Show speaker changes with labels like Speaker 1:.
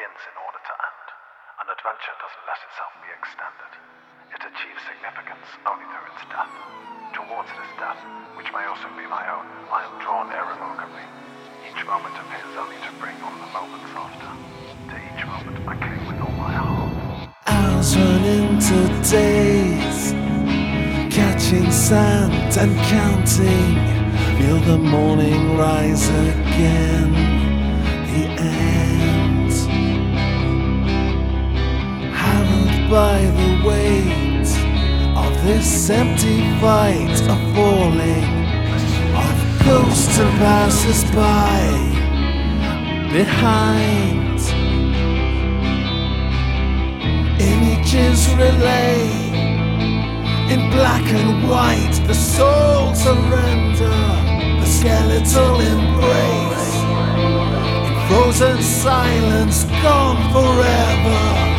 Speaker 1: begins in order to end. An adventure doesn't let itself be extended. It achieves significance only through its death. Towards this death, which may also be my own, I am drawn irrevocably. Each moment appears only to bring on the moments after. To each moment I cling with all my heart.
Speaker 2: Hours run into days, catching sand and counting. Feel the morning rise again. The end. Harrowed by the weight of this empty fight, of falling, of ghosts and passers-by behind. Images relay in black and white, the soul surrender, the skeletal embrace, in frozen silence, gone forever.